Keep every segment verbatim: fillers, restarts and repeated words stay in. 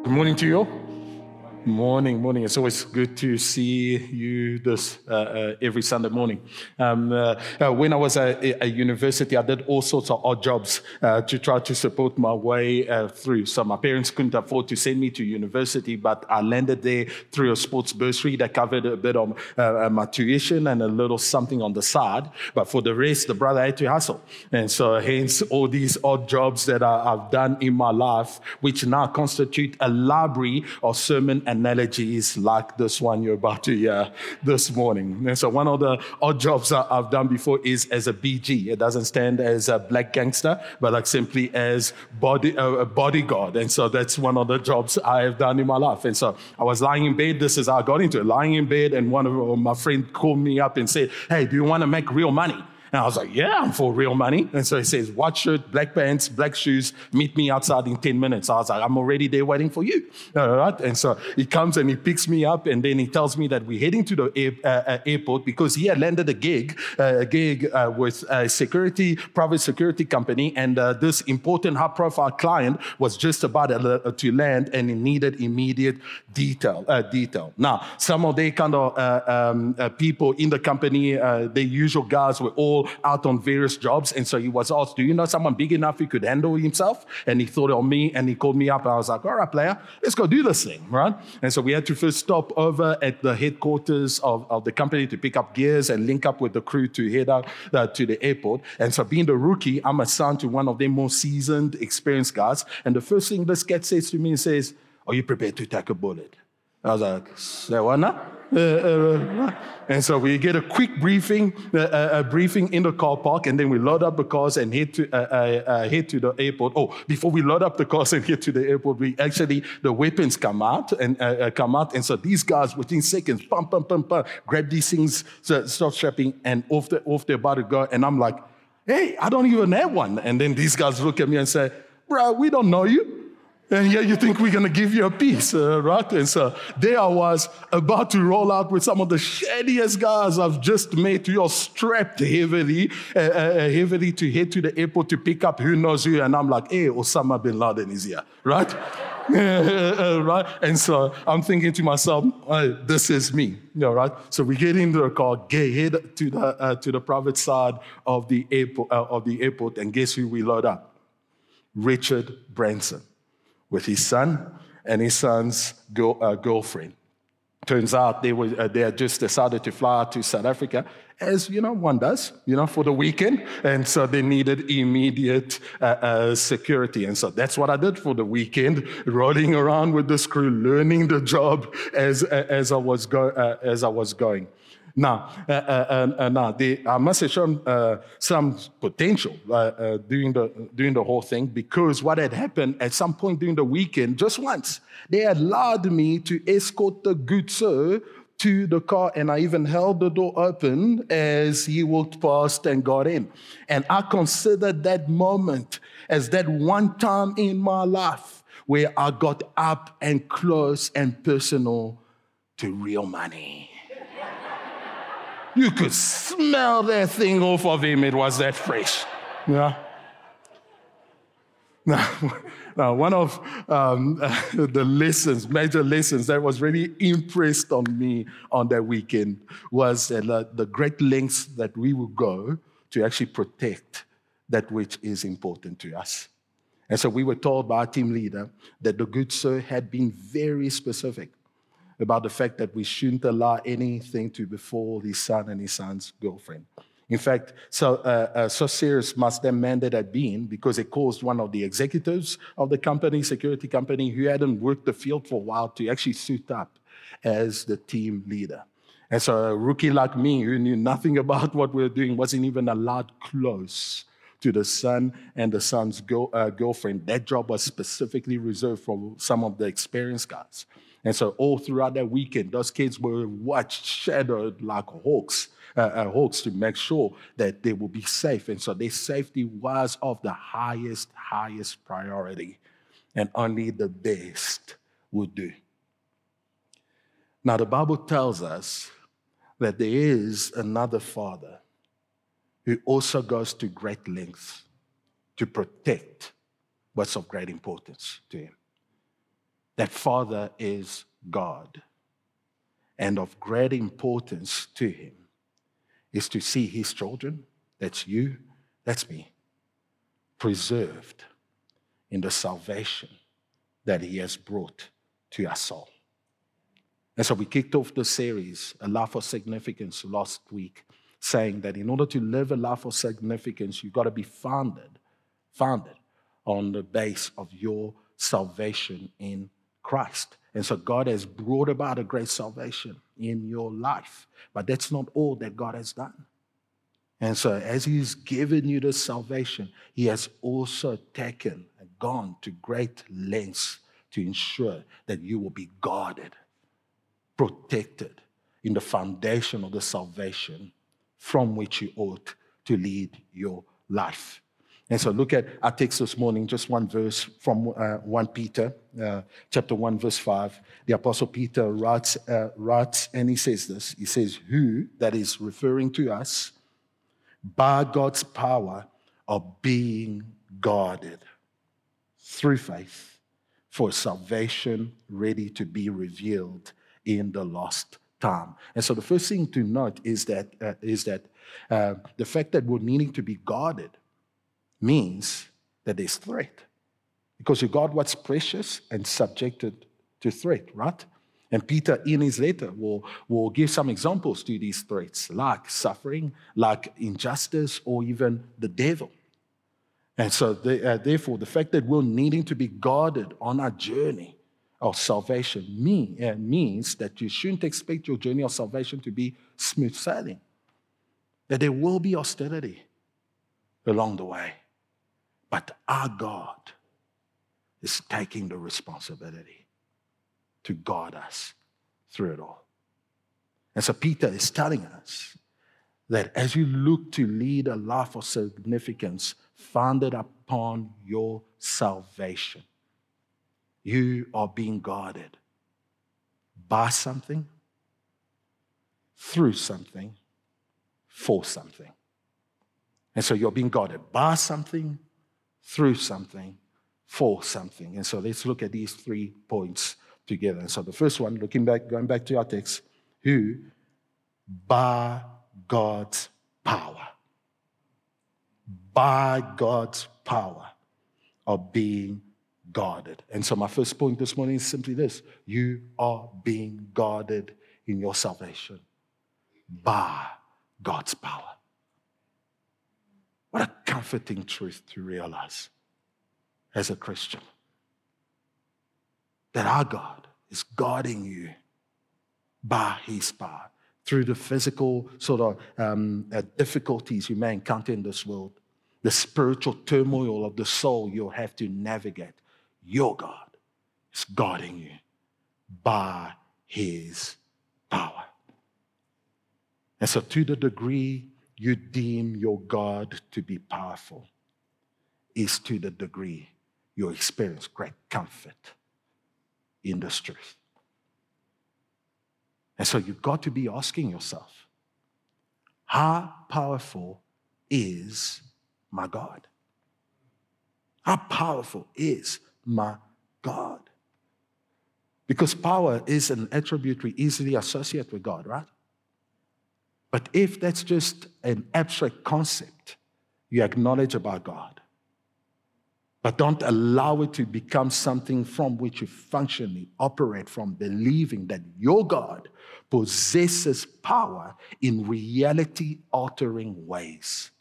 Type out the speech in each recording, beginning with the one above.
Good morning to you all. Morning, morning. It's always good to see you this uh, uh, every Sunday morning. Um, uh, uh, when I was at a university, I did all sorts of odd jobs uh, to try to support my way uh, through. So my parents couldn't afford to send me to university, but I landed there through a sports bursary that covered a bit of uh, my tuition and a little something on the side. But for the rest, the brother had to hustle. And so hence all these odd jobs that I, I've done in my life, which now constitute a library of sermon analogies like this one you're about to hear this morning. And so one of the odd jobs that I've done before is as a B G. It doesn't stand as a black gangster, but like simply as body uh, a bodyguard. And so that's one of the jobs I have done in my life. And so I was lying in bed. This is how I got into it. Lying in bed, and one of my friends called me up and said, "Hey, do you want to make real money?" And I was like, yeah, I'm for real money. And so he says, white shirt, black pants, black shoes, meet me outside in ten minutes. I was like, I'm already there waiting for you. All right. And so he comes and he picks me up, and then he tells me that we're heading to the air, uh, uh, airport because he had landed a gig, uh, a gig uh, with a security, private security company. And uh, this important high profile client was just about uh, to land, and he needed immediate detail. Uh, detail. Now, some of the kind of uh, um, uh, people in the company, uh, the usual guys were all out on various jobs. And so he was asked, do you know someone big enough who could handle himself? And he thought of me, and he called me up. And I was like, all right, player, let's go do this thing, right? And so we had to first stop over at the headquarters of, of the company to pick up gears and link up with the crew to head out uh, to the airport. And so being the rookie, I'm assigned to one of their more seasoned, experienced guys. And the first thing this cat says to me is, says, are you prepared to take a bullet? I was like, say what now? Uh, uh, and so we get a quick briefing, uh, a briefing in the car park, and then we load up the cars and head to uh, uh, uh, head to the airport. Oh, before we load up the cars and head to the airport, we actually the weapons come out and uh, uh, come out, and so these guys within seconds, pum pum pum pum, grab these things, so start strapping, and off the off they're about to go, and I'm like, hey, I don't even have one, and then these guys look at me and say, bro, we don't know you. And yeah, you think we're going to give you a piece, uh, right? And so there I was about to roll out with some of the shadiest guys I've just met. We all strapped heavily, uh, uh, heavily to head to the airport to pick up who knows who. And I'm like, hey, Osama bin Laden is here, right? uh, right? And so I'm thinking to myself, oh, this is me, you know, right? So we get into the car, get head to the uh, to the private side of the airport, uh, of the airport, and guess who we load up? Richard Branson, with his son and his son's girl, uh, girlfriend. Turns out they were uh, they had just decided to fly out to South Africa, as you know one does, you know, for the weekend, and so they needed immediate uh, uh, security, and so that's what I did for the weekend, rolling around with this crew, learning the job as uh, as I was go uh, as I was going. Now, uh, uh, uh, now they, I must have shown uh, some potential uh, uh, during the during the whole thing, because what had happened at some point during the weekend, just once, they had allowed me to escort the good sir to the car, and I even held the door open as he walked past and got in. And I considered that moment as that one time in my life where I got up and close and personal to real money. You could smell that thing off of him. It was that fresh. Yeah. Now, now one of um, the lessons, major lessons that was really impressed on me on that weekend was uh, the great lengths that we will go to actually protect that which is important to us. And so we were told by our team leader that the good sir had been very specific about the fact that we shouldn't allow anything to befall his son and his son's girlfriend. In fact, so, uh, uh, so serious must that mandate have been, because it caused one of the executives of the company, security company, who hadn't worked the field for a while, to actually suit up as the team leader. And so a rookie like me, who knew nothing about what we were doing, wasn't even allowed close to the son and the son's girl, uh, girlfriend. That job was specifically reserved for some of the experienced guys. And so all throughout that weekend, those kids were watched, shadowed like hawks, uh, uh, hawks to make sure that they will be safe. And so their safety was of the highest, highest priority. And only the best would do. Now, the Bible tells us that there is another father who also goes to great lengths to protect what's of great importance to him. that Father is God, and of great importance to him is to see his children, that's you, that's me, preserved in the salvation that he has brought to our soul. And so we kicked off the series, A Life of Significance, last week, saying that in order to live a life of significance, you've got to be founded, founded on the base of your salvation in Christ. And so God has brought about a great salvation in your life. But that's not all that God has done. And so as he's given you this salvation, he has also taken and gone to great lengths to ensure that you will be guarded, protected in the foundation of the salvation from which you ought to lead your life. And so look at our text this morning, just one verse from uh, First Peter, uh, chapter one, verse five. The Apostle Peter writes, uh, writes, and he says this. He says, who, that is referring to us, by God's power are being guarded through faith for salvation ready to be revealed in the last time. And so the first thing to note is that, uh, is that uh, the fact that we're needing to be guarded means that there's threat. Because you guard what's precious and subjected to threat, right? And Peter, in his letter, will, will give some examples to these threats, like suffering, like injustice, or even the devil. And so, the, uh, therefore, the fact that we're needing to be guarded on our journey of salvation mean, uh, means that you shouldn't expect your journey of salvation to be smooth sailing. That there will be hostility along the way. But our God is taking the responsibility to guard us through it all. And so Peter is telling us that as you look to lead a life of significance founded upon your salvation, you are being guarded by something, through something, for something. And so you're being guarded by something, through something, for something. And so let's look at these three points together. And so the first one, looking back, going back to our text, who by God's power, by God's power are being guarded. And so my first point this morning is simply this: you are being guarded in your salvation by God's power. What a comforting truth to realize as a Christian. That our God is guarding you by his power through the physical sort of um, uh, difficulties you may encounter in this world, the spiritual turmoil of the soul you'll have to navigate. Your God is guarding you by his power. And so to the degree you deem your God to be powerful is to the degree you experience great comfort in this truth. And so you've got to be asking yourself, how powerful is my God? How powerful is my God? Because power is an attribute we easily associate with God, right? But if that's just an abstract concept you acknowledge about God, but don't allow it to become something from which you functionally operate from, believing that your God possesses power in reality-altering ways,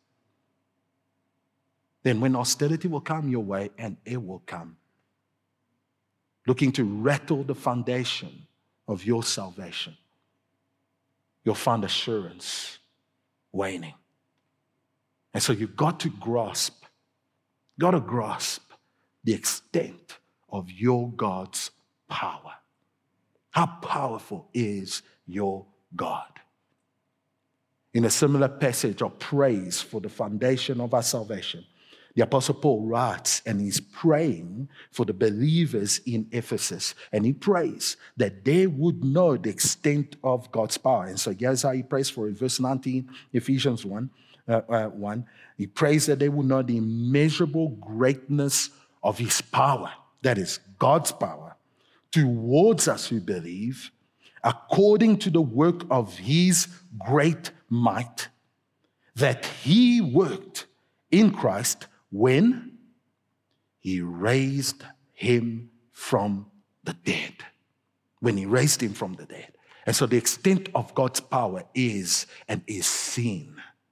then when hostility will come your way, and it will come, looking to rattle the foundation of your salvation, you'll find assurance waning. And so you've got to grasp, got to grasp the extent of your God's power. How powerful is your God? In a similar passage of praise for the foundation of our salvation, the Apostle Paul writes, and he's praying for the believers in Ephesus. And he prays that they would know the extent of God's power. And so here's how he prays for it. Verse nineteen, Ephesians one, uh, uh, one. He prays that they would know the immeasurable greatness of his power. That is God's power towards us who believe, according to the work of his great might, that he worked in Christ when he raised him from the dead. When he raised him from the dead. And so the extent of God's power is and is seen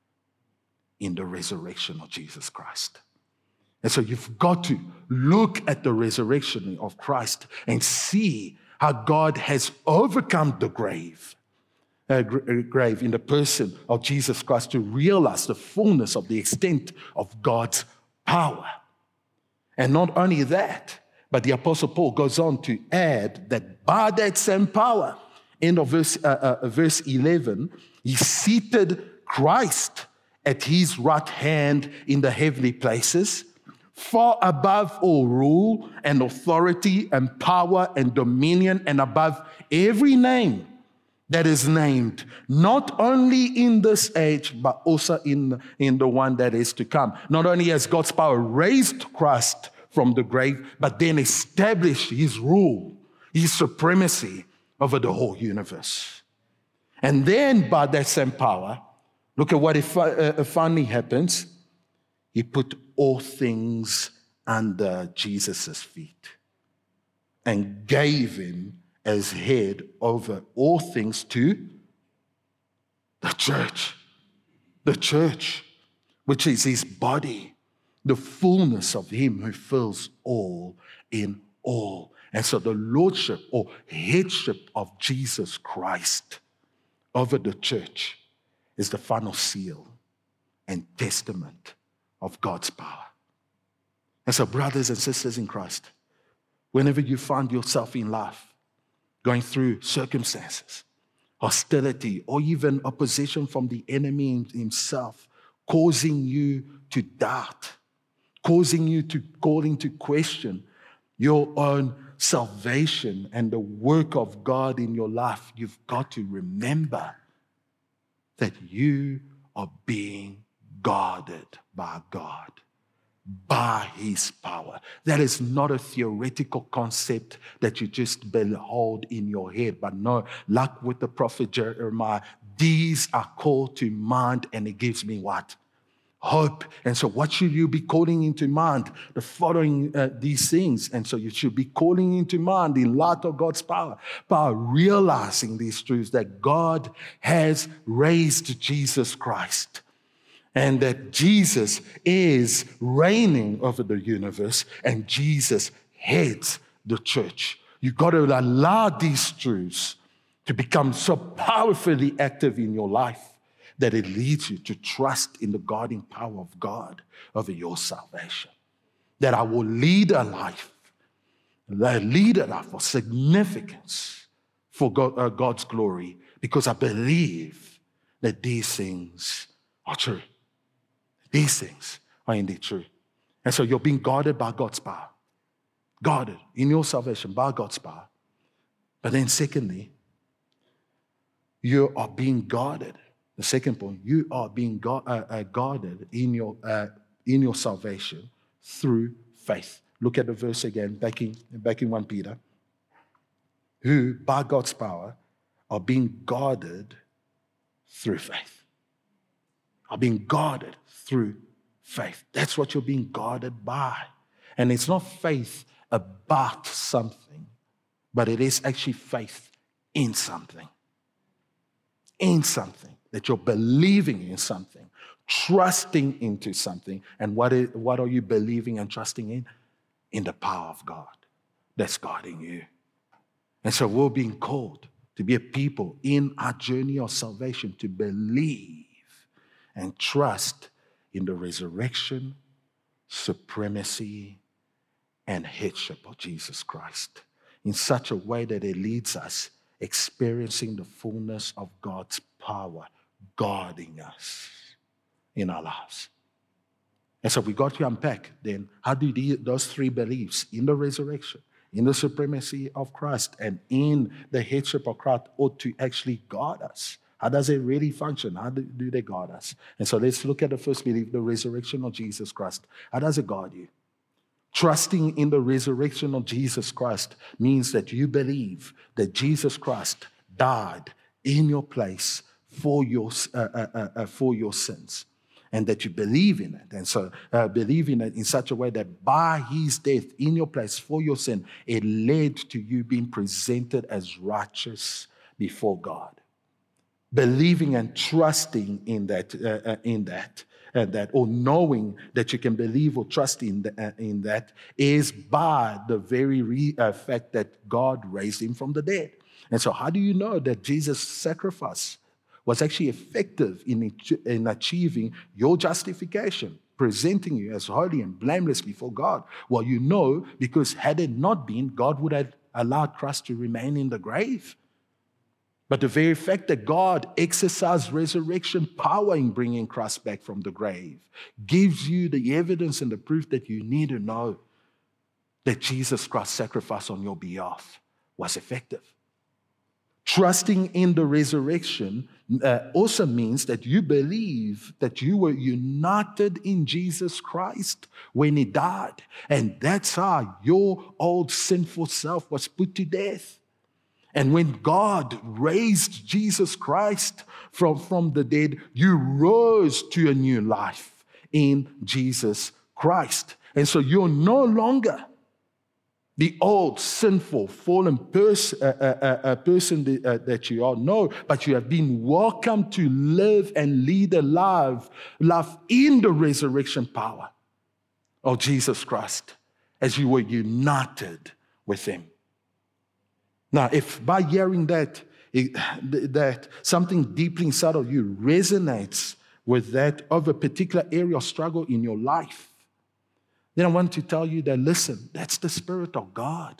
in the resurrection of Jesus Christ. And so you've got to look at the resurrection of Christ and see how God has overcome the grave, uh, grave in the person of Jesus Christ, to realize the fullness of the extent of God's power. And not only that, but the Apostle Paul goes on to add that by that same power, end of verse, uh, uh, verse eleven, he seated Christ at his right hand in the heavenly places, far above all rule and authority and power and dominion, and above every name that is named, not only in this age, but also in, in the one that is to come. Not only has God's power raised Christ from the grave, but then established his rule, his supremacy over the whole universe. And then by that same power, look at what it uh, finally happens. He put all things under Jesus' feet and gave him as head over all things to the church. The church, which is his body, the fullness of him who fills all in all. And so the lordship or headship of Jesus Christ over the church is the final seal and testament of God's power. And so, brothers and sisters in Christ, whenever you find yourself in life, going through circumstances, hostility, or even opposition from the enemy himself, causing you to doubt, causing you to call into question your own salvation and the work of God in your life, you've got to remember that you are being guarded by God, by his power. That is not a theoretical concept that you just behold in your head, but no, like with the prophet Jeremiah, these are called to mind, and it gives me what? Hope. And so what should you be calling into mind? The following uh, these things. And so you should be calling into mind in light of God's power, by realizing these truths, that God has raised Jesus Christ and that Jesus is reigning over the universe and Jesus heads the church. You've got to allow these truths to become so powerfully active in your life that it leads you to trust in the guarding power of God over your salvation. That I will lead a life, lead a life of significance for God, uh, God's glory, because I believe that these things are true. These things are indeed true. And so you're being guarded by God's power. Guarded in your salvation by God's power. But then secondly, you are being guarded. The second point, you are being gu- uh, uh, guarded in your, uh, in your salvation through faith. Look at the verse again, back in, back in First Peter. Who, by God's power, are being guarded through faith. Are being guarded through faith. That's what you're being guarded by. And it's not faith about something, but it is actually faith in something. In something. That you're believing in something, trusting into something. And what is, what are you believing and trusting in? In the power of God that's guarding you. And so we're being called to be a people in our journey of salvation to believe and trust in the resurrection, supremacy, and headship of Jesus Christ in such a way that it leads us experiencing the fullness of God's power guarding us in our lives. And so we got to unpack then, how do the, those three beliefs in the resurrection, in the supremacy of Christ, and in the headship of Christ ought to actually guard us? How does it really function? How do, do they guard us? And so let's look at the first belief, the resurrection of Jesus Christ. How does it guard you? Trusting in the resurrection of Jesus Christ means that you believe that Jesus Christ died in your place for your, uh, uh, uh, uh, for your sins, and that you believe in it. And so uh, believe in it in such a way that by his death in your place for your sin, it led to you being presented as righteous before God. Believing and trusting in that, uh, uh, in that, uh, that, or knowing that you can believe or trust in, the, uh, in that is by the very re, uh, fact that God raised him from the dead. And so how do you know that Jesus' sacrifice was actually effective in, in achieving your justification, presenting you as holy and blameless before God? Well, you know, because had it not been, God would have allowed Christ to remain in the grave. But the very fact that God exercised resurrection power in bringing Christ back from the grave gives you the evidence and the proof that you need to know that Jesus Christ's sacrifice on your behalf was effective. Trusting in the resurrection uh, also means that you believe that you were united in Jesus Christ when he died. And that's how your old sinful self was put to death. And when God raised Jesus Christ from, from the dead, you rose to a new life in Jesus Christ. And so you're no longer the old, sinful, fallen pers- uh, uh, uh, person that, uh, that you are. No, but you have been welcomed to live and lead a life, life in the resurrection power of Jesus Christ as you were united with him. Now, if by hearing that, that something deeply inside of you resonates with that of a particular area of struggle in your life, then I want to tell you that, listen, that's the Spirit of God.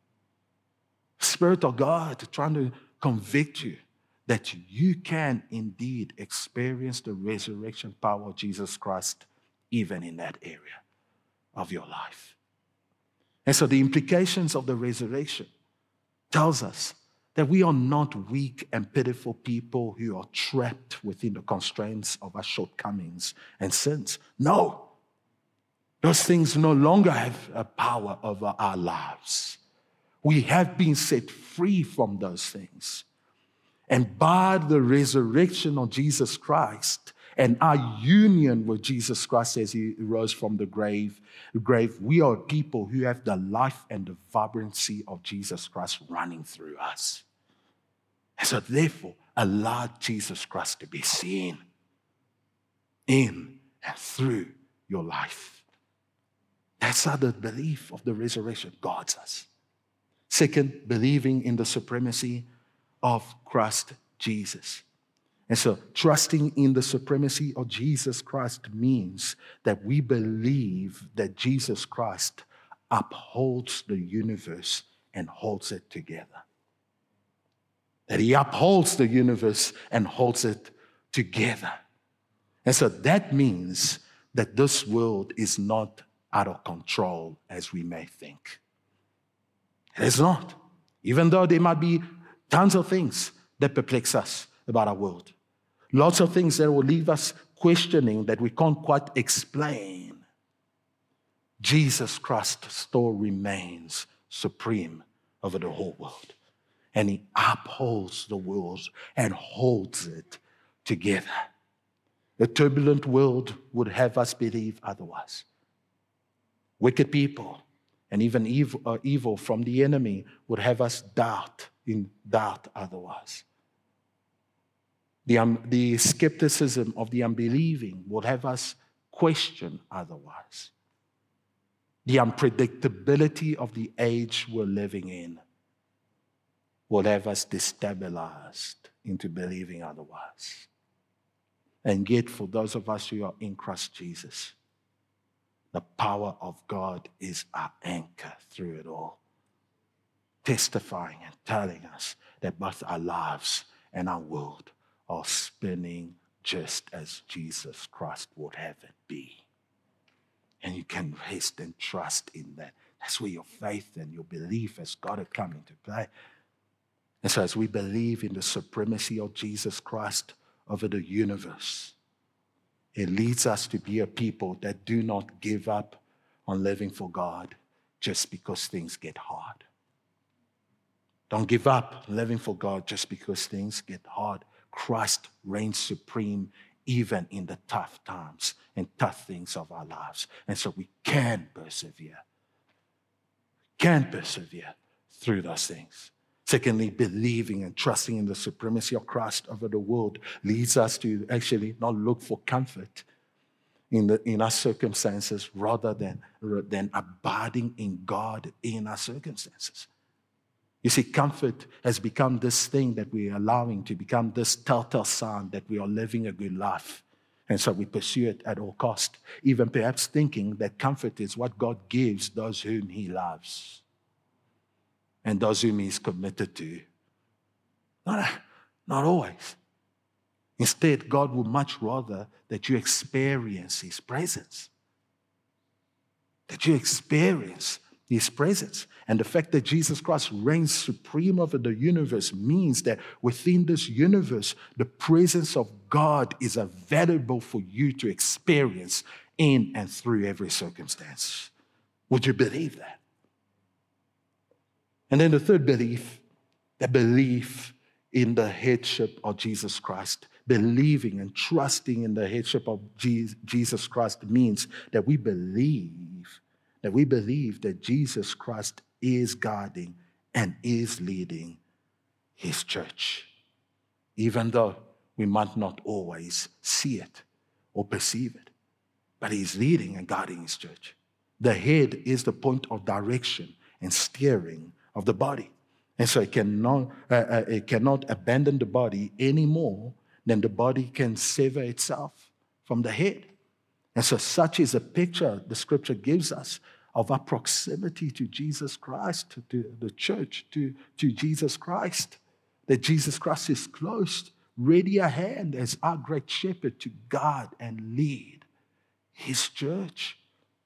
Spirit of God trying to convict you that you can indeed experience the resurrection power of Jesus Christ even in that area of your life. And so the implications of the resurrection tells us that we are not weak and pitiful people who are trapped within the constraints of our shortcomings and sins. No. Those things no longer have a power over our lives. We have been set free from those things. And by the resurrection of Jesus Christ and our union with Jesus Christ as he rose from the grave, grave, we are people who have the life and the vibrancy of Jesus Christ running through us. And so therefore, allow Jesus Christ to be seen in and through your life. That's how the belief of the resurrection guards us. Second, believing in the supremacy of Christ Jesus. And so trusting in the supremacy of Jesus Christ means that we believe that Jesus Christ upholds the universe and holds it together. That he upholds the universe and holds it together. And so that means that this world is not out of control as we may think. It is not. Even though there might be tons of things that perplex us about our world. Lots of things that will leave us questioning that we can't quite explain. Jesus Christ still remains supreme over the whole world. And he upholds the world and holds it together. A turbulent world would have us believe otherwise. Wicked people and even evil, uh, evil from the enemy would have us doubt in doubt otherwise. The, um, the skepticism of the unbelieving will have us question otherwise. The unpredictability of the age we're living in will have us destabilized into believing otherwise. And yet, for those of us who are in Christ Jesus, the power of God is our anchor through it all, testifying and telling us that both our lives and our world are spinning just as Jesus Christ would have it be. And you can rest and trust in that. That's where your faith and your belief has got to come into play. And so as we believe in the supremacy of Jesus Christ over the universe, it leads us to be a people that do not give up on living for God just because things get hard. Don't give up living for God just because things get hard. Christ reigns supreme even in the tough times and tough things of our lives. And so we can persevere. Can persevere through those things. Secondly, believing and trusting in the supremacy of Christ over the world leads us to actually not look for comfort in, the, in our circumstances rather than, than abiding in God in our circumstances. You see, comfort has become this thing that we are allowing to become this telltale sign that we are living a good life. And so we pursue it at all cost, even perhaps thinking that comfort is what God gives those whom he loves and those whom he's committed to. Not, not always. Instead, God would much rather that you experience his presence. That you experience his presence. And the fact that Jesus Christ reigns supreme over the universe means that within this universe, the presence of God is available for you to experience in and through every circumstance. Would you believe that? And then the third belief, the belief in the headship of Jesus Christ. Believing and trusting in the headship of Jesus Christ means that we believe, that we believe that Jesus Christ is guiding and is leading his church, even though we might not always see it or perceive it. But he's leading and guiding his church. The head is the point of direction and steering of the body. And so it cannot, uh, uh, it cannot abandon the body any more than the body can sever itself from the head. And so such is a picture the scripture gives us of our proximity to Jesus Christ, to the church, to, to Jesus Christ. That Jesus Christ is close, ready at hand as our great shepherd to guide and lead his church.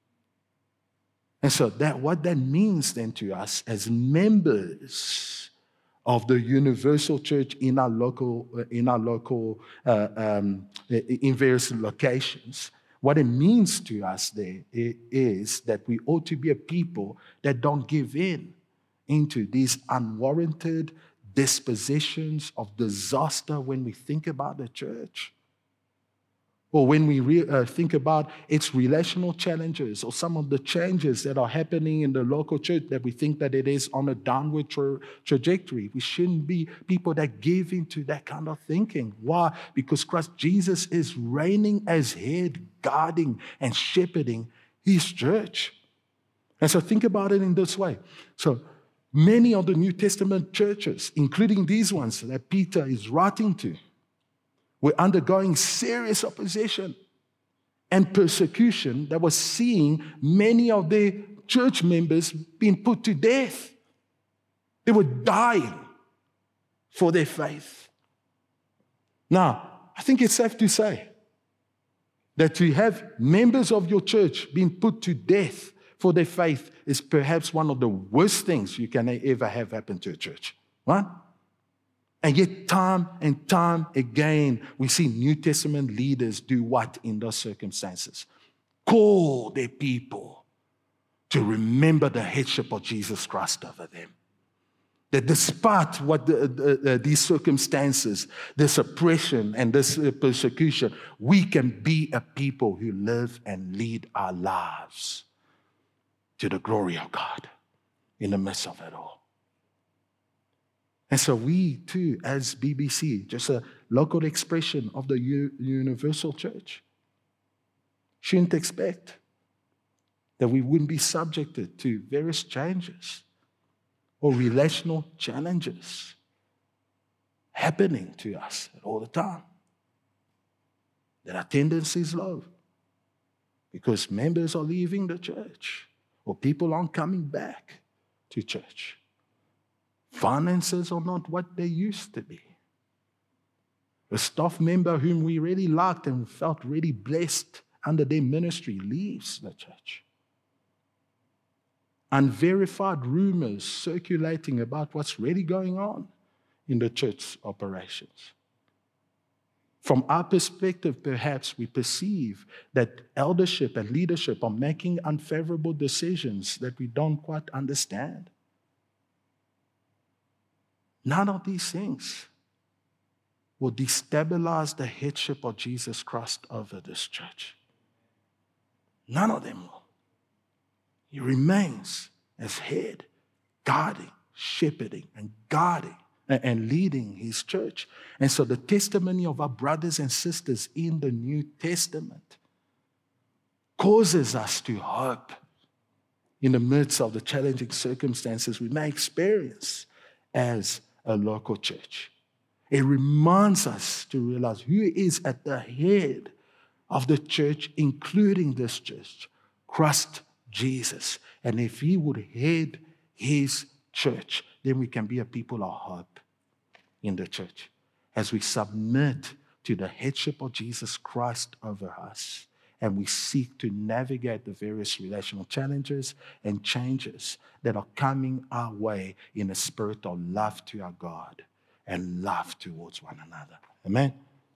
And so that what that means then to us as members of the universal church in our local, in our local, uh, um, in various locations, what it means to us there is that we ought to be a people that don't give in into these unwarranted dispositions of disaster when we think about the church. Or when we re- uh, think about its relational challenges or some of the changes that are happening in the local church that we think that it is on a downward tra- trajectory. We shouldn't be people that give into that kind of thinking. Why? Because Christ Jesus is reigning as head, guarding and shepherding his church. And so think about it in this way. So many of the New Testament churches, including these ones that Peter is writing to, were undergoing serious opposition and persecution that was seeing many of their church members being put to death. They were dying for their faith. Now, I think it's safe to say that to have members of your church being put to death for their faith is perhaps one of the worst things you can ever have happen to a church, right? And yet time and time again, we see New Testament leaders do what in those circumstances? Call their people to remember the headship of Jesus Christ over them. That despite what the, the, uh, these circumstances, this oppression and this uh, persecution, we can be a people who live and lead our lives to the glory of God in the midst of it all. And so we too, as B B C, just a local expression of the U- universal church, shouldn't expect that we wouldn't be subjected to various changes or relational challenges happening to us all the time. That our tendency is low because members are leaving the church or people aren't coming back to church. Finances are not what they used to be. A staff member whom we really liked and felt really blessed under their ministry leaves the church. Unverified rumors circulating about what's really going on in the church operations. From our perspective, perhaps we perceive that eldership and leadership are making unfavorable decisions that we don't quite understand. None of these things will destabilize the headship of Jesus Christ over this church. None of them will. He remains as head, guarding, shepherding, and guarding and leading his church. And so the testimony of our brothers and sisters in the New Testament causes us to hope in the midst of the challenging circumstances we may experience as a local church. It reminds us to realize who is at the head of the church, including this church, Christ Jesus. And if he would head his church, then we can be a people of hope in the church as we submit to the headship of Jesus Christ over us and we seek to navigate the various relational challenges and changes that are coming our way in a spirit of love to our God and love towards one another. Amen?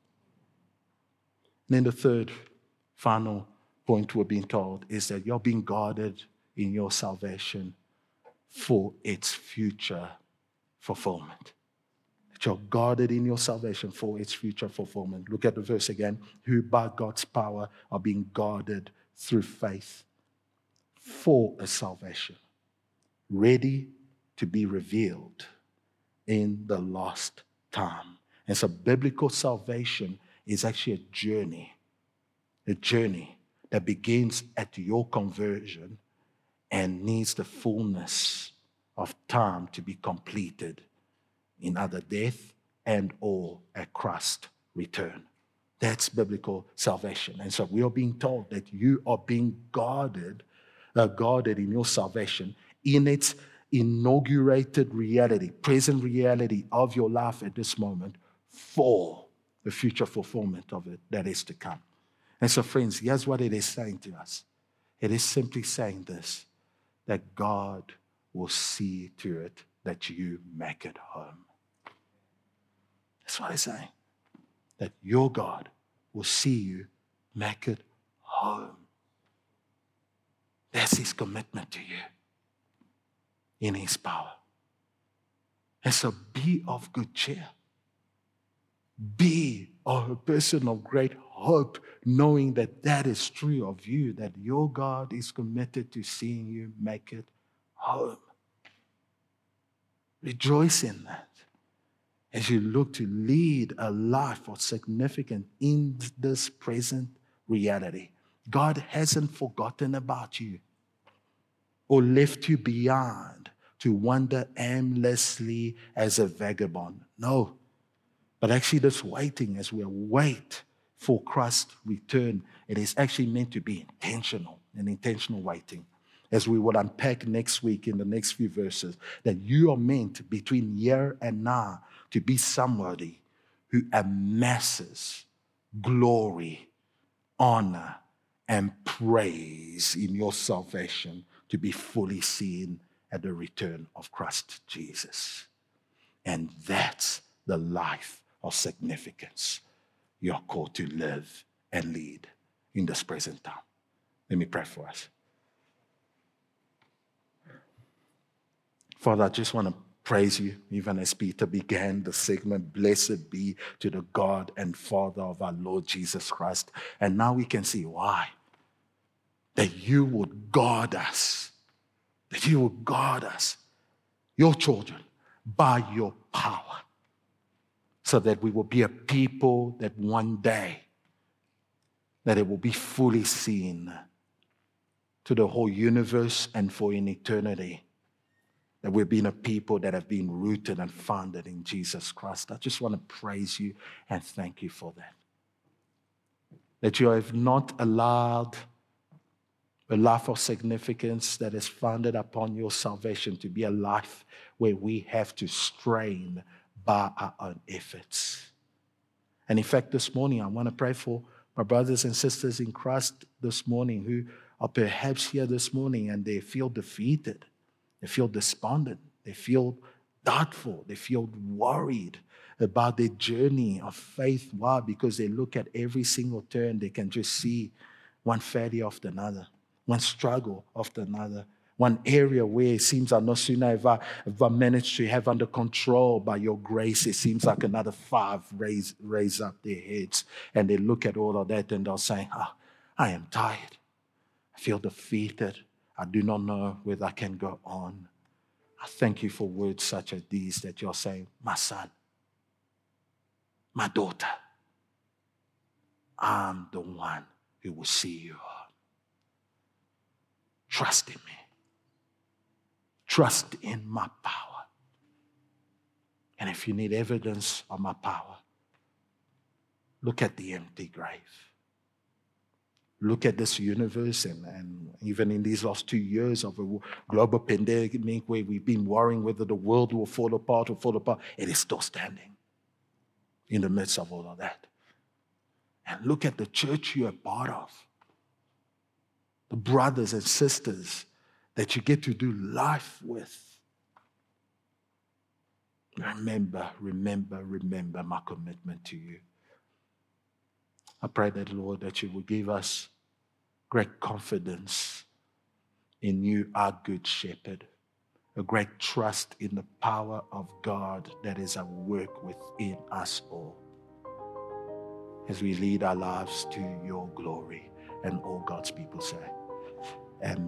And then the third, final point we're being told is that you're being guarded in your salvation for its future fulfillment. That you're guarded in your salvation for its future fulfillment. Look at the verse again. Who by God's power are being guarded through faith for a salvation, ready to be revealed in the last time. And so biblical salvation is actually a journey, a journey that begins at your conversion and needs the fullness of time to be completed in either death and or at Christ's return. That's biblical salvation. And so we are being told that you are being guarded, uh, guarded in your salvation in its inaugurated reality, present reality of your life at this moment for the future fulfillment of it that is to come. And so, friends, here's what it is saying to us. It is simply saying this, that God will see to it that you make it home. That's what it's saying. That your God will see you make it home. That's his commitment to you in his power. And so be of good cheer. Be a person of great hope, knowing that that is true of you, that your God is committed to seeing you make it home. Rejoice in that as you look to lead a life of significance in this present reality. God hasn't forgotten about you or left you behind to wander aimlessly as a vagabond. No. But actually this waiting, as we wait for Christ's return, it is actually meant to be intentional, an intentional waiting. As we will unpack next week in the next few verses, that you are meant between here and now to be somebody who amasses glory, honor, and praise in your salvation to be fully seen at the return of Christ Jesus. And that's the life of significance you're called to live and lead in this present time. Let me pray for us. Father, I just want to praise you, even as Peter began the segment, blessed be to the God and Father of our Lord Jesus Christ. And now we can see why. That you would guard us, that you would guard us, your children, by your power, so that we will be a people that one day, that it will be fully seen to the whole universe and for in eternity, that we've been a people that have been rooted and founded in Jesus Christ. I just want to praise you and thank you for that. That you have not allowed a life of significance that is founded upon your salvation to be a life where we have to strain by our own efforts. And in fact, this morning, I want to pray for my brothers and sisters in Christ this morning who are perhaps here this morning and they feel defeated. They feel despondent. They feel doubtful. They feel worried about their journey of faith. Why? Because they look at every single turn. They can just see one failure after another, one struggle after another, one area where it seems like no sooner have I, have I managed to have under control by your grace, it seems like another five raise, raise up their heads. And they look at all of that and they'll say, oh, I am tired. I feel defeated. I do not know whether I can go on. I thank you for words such as these that you're saying, my son, my daughter, I'm the one who will see you on. Trust in me. Trust in my power. And if you need evidence of my power, look at the empty grave. Look at this universe, and, and even in these last two years of a global pandemic where we've been worrying whether the world will fall apart or fall apart, it is still standing in the midst of all of that. And look at the church you're a part of. The brothers and sisters that you get to do life with. Remember, remember, remember my commitment to you. I pray that, Lord, that you will give us great confidence in you, our good shepherd, a great trust in the power of God that is at work within us all, as we lead our lives to your glory. And all God's people say, amen.